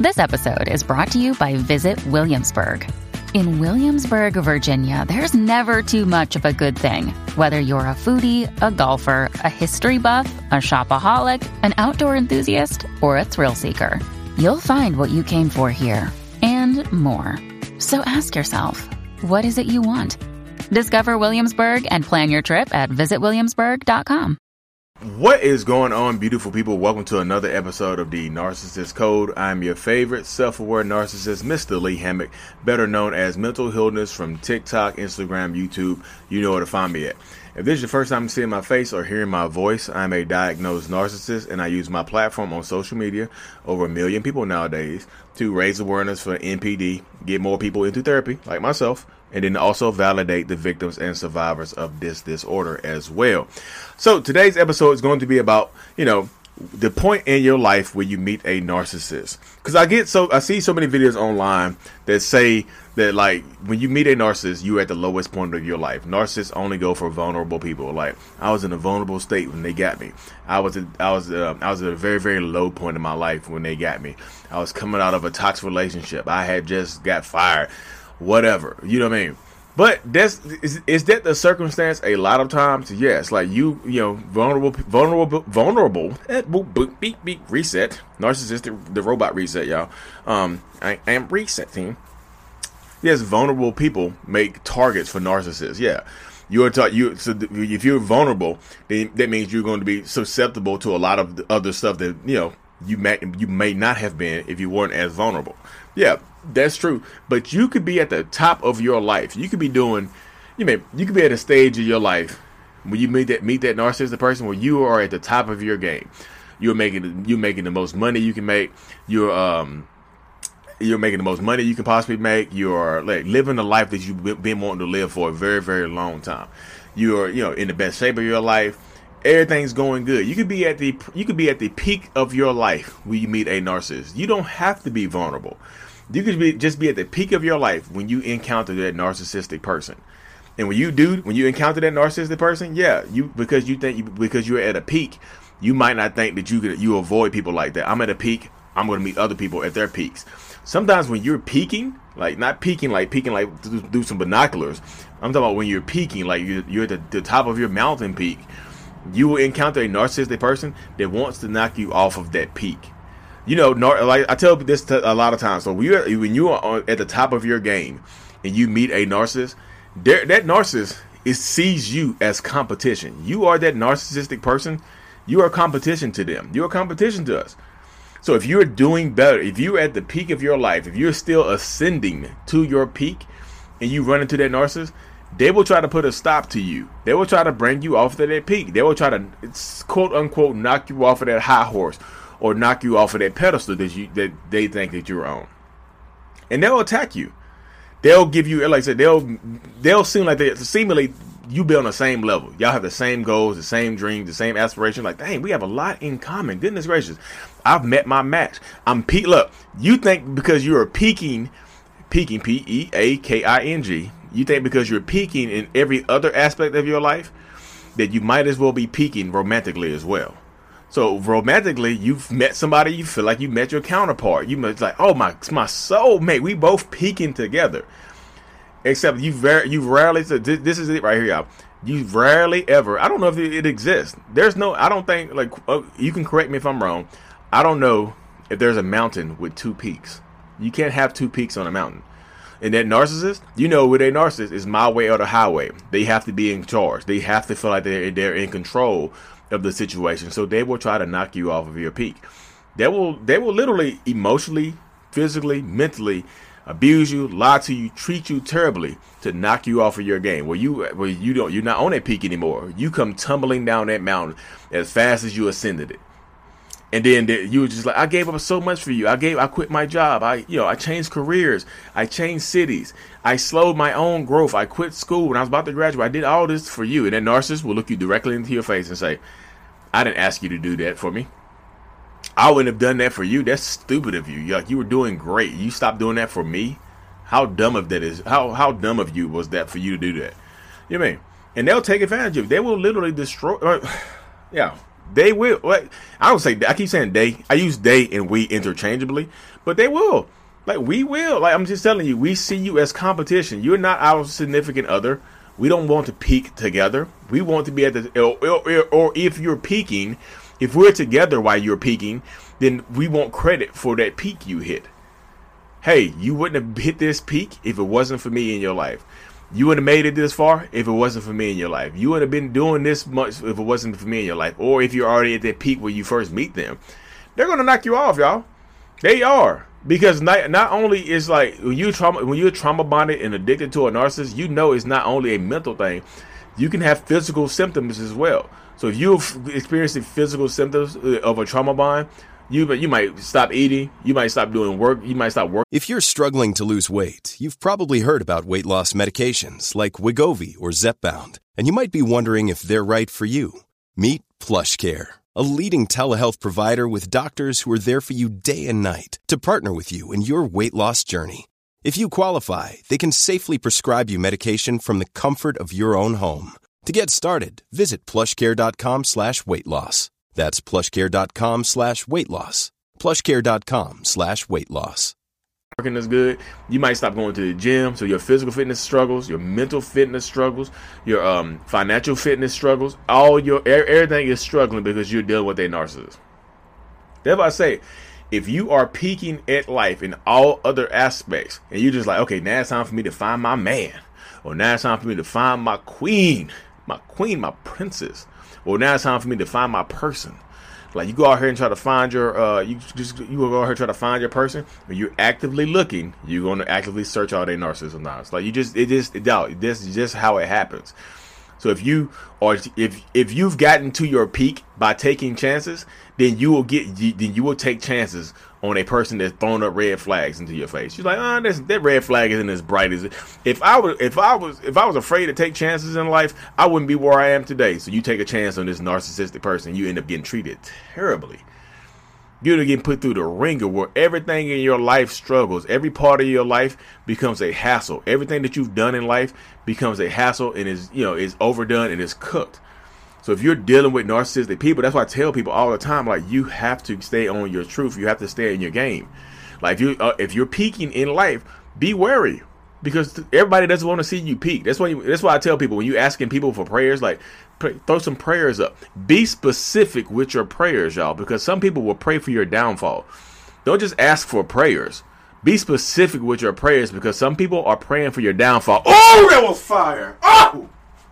This episode is brought to you by Visit Williamsburg. In Williamsburg, Virginia, there's never too much of a good thing. Whether you're a foodie, a golfer, a history buff, a shopaholic, an outdoor enthusiast, or a thrill seeker, you'll find what you came for here and more. So ask yourself, what is it you want? Discover Williamsburg and plan your trip at visitwilliamsburg.com. What is going on, beautiful people? Welcome to another episode of the Narcissist Code. I'm your favorite self-aware narcissist, Mr. Lee Hammock, better known as Mental Healness from TikTok, Instagram, YouTube. You know where to find me at. If this is your first time seeing my face or hearing my voice, I'm a diagnosed narcissist, and I use my platform on social media, over 1 million people nowadays, to raise awareness for NPD, get more people into therapy, like myself, and then also validate the victims and survivors of this disorder as well. So today's episode is going to be about, the point in your life where you meet a narcissist. Because I see so many videos online that say that, like, when you meet a narcissist, you're at the lowest point of your life. Narcissists only go for vulnerable people. Like, I was in a vulnerable state when they got me. I was at a very, very low point in my life when they got me. I was coming out of a toxic relationship. I had just got fired. Whatever, you know what I mean? But is that the circumstance a lot of times? Yes, like vulnerable, beep, reset, narcissistic, the robot reset, y'all. I am resetting. Yes, vulnerable people make targets for narcissists. Yeah, so if you're vulnerable, then that means you're going to be susceptible to a lot of the other stuff that you may not have been if you weren't as vulnerable. Yeah, that's true. But you could be at the top of your life. You could be you could be at a stage of your life when you meet that narcissistic person where you are at the top of your game. You're making the most money you can make. You're making the most money you can possibly make. You're like living the life that you've been wanting to live for a very, very long time. You're in the best shape of your life. Everything's going good. You could be at the peak of your life when you meet a narcissist. You don't have to be vulnerable. You could just be at the peak of your life when you encounter that narcissistic person. And when you encounter that narcissistic person, because you're at a peak, you might not think that you avoid people like that. I'm at a peak. I'm going to meet other people at their peaks. Sometimes when you're peaking, like not peaking like do some binoculars. I'm talking about when you're peaking, like you're at the top of your mountain peak. You will encounter a narcissistic person that wants to knock you off of that peak. Like I tell this a lot of times. So when you are at the top of your game and you meet a narcissist, that narcissist sees you as competition. You are that narcissistic person. You are competition to them. You are competition to us. So if you're doing better, if you're at the peak of your life, if you're still ascending to your peak and you run into that narcissist, they will try to put a stop to you. They will try to bring you off of that peak. They will try to, quote unquote, knock you off of that high horse or knock you off of that pedestal that they think that you're on. And they'll attack you. They'll give you, like I said, they'll seem like seemingly you be on the same level. Y'all have the same goals, the same dreams, the same aspirations. Like, dang, we have a lot in common. Goodness gracious. I've met my match. I'm peak. Look, you think because you are peaking, P-E-A-K-I-N-G, you think because you're peaking in every other aspect of your life that you might as well be peaking romantically as well. So romantically, you've met somebody, you feel like you met your counterpart. You must like, oh, my soulmate, we both peaking together. Except you rarely, so this is it right here, y'all. You rarely ever, I don't know if it exists. I don't think, you can correct me if I'm wrong. I don't know if there's a mountain with two peaks. You can't have two peaks on a mountain. And that narcissist, with a narcissist is my way or the highway. They have to be in charge. They have to feel like they're in control of the situation. So they will try to knock you off of your peak. They will literally emotionally, physically, mentally abuse you, lie to you, treat you terribly to knock you off of your game. You're not on that peak anymore. You come tumbling down that mountain as fast as you ascended it. And then you were just like, I gave up so much for you. I quit my job. I changed careers. I changed cities. I slowed my own growth. I quit school when I was about to graduate. I did all this for you. And that narcissist will look you directly into your face and say, I didn't ask you to do that for me. I wouldn't have done that for you. That's stupid of you. You were doing great. You stopped doing that for me. How dumb of that is? How dumb of you was that for you to do that? You know what I mean? And they'll take advantage of you. They will literally destroy. Yeah. They will. Like, I don't say, I keep saying they. I use they and we interchangeably, but they will. Like, we will. Like, I'm just telling you, we see you as competition. You're not our significant other. We don't want to peak together. We want to be at the, or if you're peaking, if we're together while you're peaking, then we want credit for that peak you hit. Hey, you wouldn't have hit this peak if it wasn't for me in your life. You wouldn't have made it this far if it wasn't for me in your life. You wouldn't have been doing this much if it wasn't for me in your life. Or if you're already at that peak where you first meet them. They're going to knock you off, y'all. They are. Because not only is like when you're trauma bonded and addicted to a narcissist, you know it's not only a mental thing. You can have physical symptoms as well. So if you've experienced the physical symptoms of a trauma bond, you might stop eating, you might stop doing work, you might stop working. If you're struggling to lose weight, you've probably heard about weight loss medications like Wegovy or Zepbound, and you might be wondering if they're right for you. Meet PlushCare, a leading telehealth provider with doctors who are there for you day and night to partner with you in your weight loss journey. If you qualify, they can safely prescribe you medication from the comfort of your own home. To get started, visit plushcare.com/weightloss. That's plushcare.com/weightloss. plushcare.com/weightloss. Working is good. You might stop going to the gym, so your physical fitness struggles, your mental fitness struggles, your financial fitness struggles, everything is struggling because you're dealing with a narcissist. That's why I say, if you are peaking at life in all other aspects, and you're just like, okay, now it's time for me to find my man, or now it's time for me to find my queen, my princess, or now it's time for me to find my person. Like, you go out here and try to find your, you go out here and try to find your person. When you're actively looking, you're going to actively search all their narcissists. Like, this is just how it happens. So if you've gotten to your peak by taking chances, then you will take chances on a person that's throwing up red flags into your face. You're like, that red flag isn't as bright as it. If I was afraid to take chances in life, I wouldn't be where I am today. So you take a chance on this narcissistic person, you end up getting treated terribly. You're getting put through the ringer where everything in your life struggles. Every part of your life becomes a hassle. Everything that you've done in life becomes a hassle and is overdone and is cooked. So if you're dealing with narcissistic people, that's why I tell people all the time, like, you have to stay on your truth. You have to stay in your game. Like, if you're peaking in life, be wary, because everybody doesn't want to see you peak. That's why I tell people, when you asking people for prayers, like, throw some prayers up. Be specific with your prayers, y'all, because some people will pray for your downfall. Don't just ask for prayers. Be specific with your prayers, because some people are praying for your downfall. Oh, that was fire! Oh!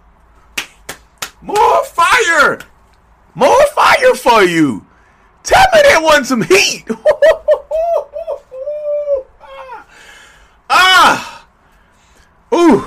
More fire! More fire for you! Tell me there wasn't some heat! Ooh!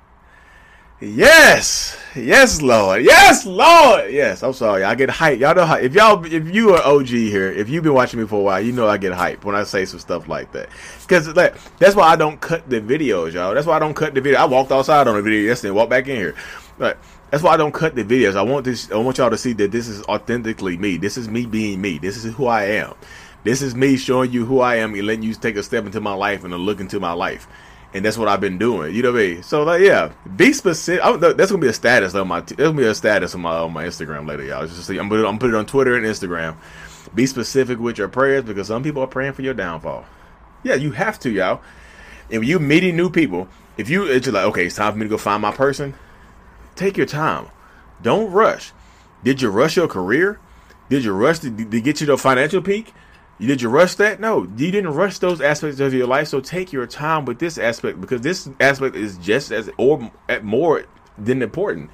Yes! Yes, Lord! Yes, Lord! Yes, I'm sorry. I get hyped. Y'all know how, if you are OG here, if you've been watching me for a while, you know I get hyped when I say some stuff like that. Because that's why I don't cut the videos, y'all. That's why I don't cut the video. I walked outside on the video yesterday and walked back in here. But that's why I don't cut the videos. I want y'all to see that this is authentically me. This is me being me. This is who I am. This is me showing you who I am and letting you take a step into my life and a look into my life. And that's what I've been doing. You know what I mean? So, like, yeah, be specific. That's gonna be a status on my. There's gonna be a status on my Instagram later, y'all. Just see, I'm gonna put it on Twitter and Instagram. Be specific with your prayers, because some people are praying for your downfall. Yeah, you have to, y'all. And when you meeting new people, it's just like, okay, it's time for me to go find my person. Take your time. Don't rush. Did you rush your career? Did you rush to get you to a financial peak? Did you rush that? No, you didn't rush those aspects of your life. So take your time with this aspect, because this aspect is just as or more than important.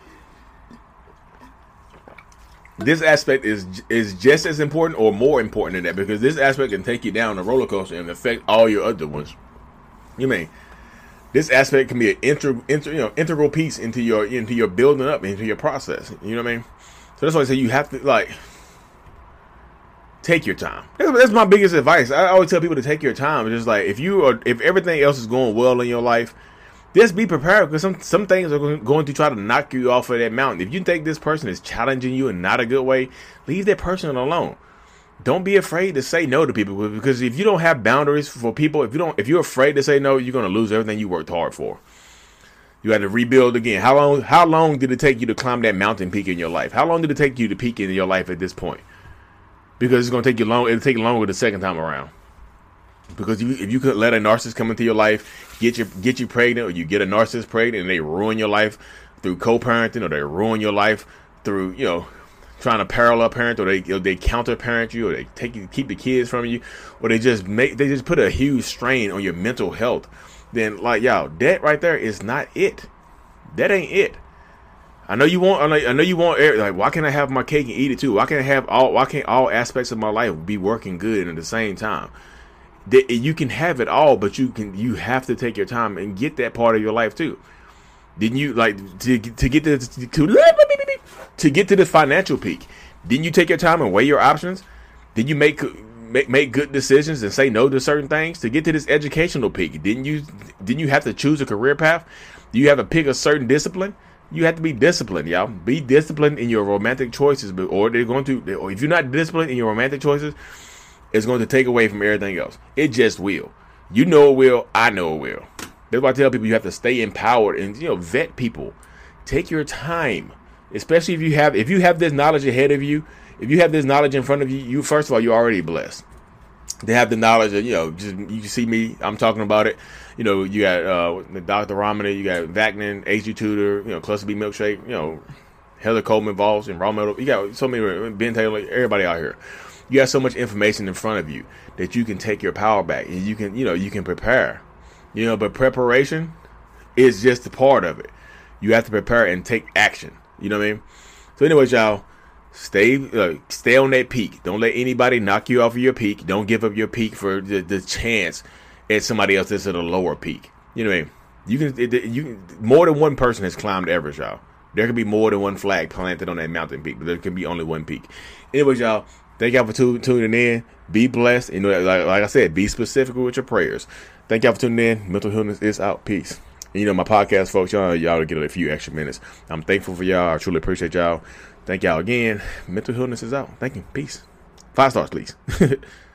This aspect is just as important or more important than that, because this aspect can take you down a roller coaster and affect all your other ones. You mean? This aspect can be an integral piece into your building up, into your process. You know what I mean? So that's why I say you have to, like, take your time. That's my biggest advice. I always tell people to take your time. It's just like, if everything else is going well in your life, just be prepared, because some things are going to try to knock you off of that mountain. If you think this person is challenging you in not a good way, leave that person alone. Don't be afraid to say no to people, because if you don't have boundaries for people, if you're afraid to say no, you're going to lose everything you worked hard for. You had to rebuild again. How long did it take you to climb that mountain peak in your life? How long did it take you to peak in your life at this point? Because it's going to take you long. It'll take longer the second time around. Because if you could let a narcissist come into your life, get you pregnant, or you get a narcissist pregnant, and they ruin your life through co-parenting, or they ruin your life through trying to parallel parent, or they counter parent you, or they keep the kids from you, or they just put a huge strain on your mental health. Then that right there is not it. That ain't it. I know you want like, why can't I have my cake and eat it too? Why can't all aspects of my life be working good at the same time? You can have it all, but you have to take your time and get that part of your life too. Didn't you to get to the financial peak? Didn't you take your time and weigh your options? Did you make good decisions and say no to certain things to get to this educational peak? Didn't you have to choose a career path? Do you have to pick a certain discipline? You have to be disciplined, y'all. Be disciplined in your romantic choices, or if you're not disciplined in your romantic choices, it's going to take away from everything else. It just will. You know it will. I know it will. That's why I tell people you have to stay empowered and vet people. Take your time, especially if you have this knowledge ahead of you. If you have this knowledge in front of you, first of all, you're already blessed. They have the knowledge that just you can see me. I'm talking about it. You got Dr. Ramana, you got Vaknin, H.G. Tudor, Cluster B Milkshake, Heather Coleman Voss and Raw Metal. You got so many, Ben Taylor, everybody out here. You have so much information in front of you that you can take your power back, and you can prepare. But preparation is just a part of it. You have to prepare and take action. You know what I mean? So anyways, y'all, stay on that peak. Don't let anybody knock you off of your peak. Don't give up your peak for the chance at somebody else that's at a lower peak. You know what I mean? You can more than one person has climbed Everest, y'all. There could be more than one flag planted on that mountain peak, but there can be only one peak. Anyways, y'all, thank y'all for tuning in. Be blessed. Like I said, be specific with your prayers. Thank y'all for tuning in. Mental Healness is out. Peace. And my podcast, folks, y'all get a few extra minutes. I'm thankful for y'all. I truly appreciate y'all. Thank y'all again. Mental Healness is out. Thank you. Peace. 5 stars, please.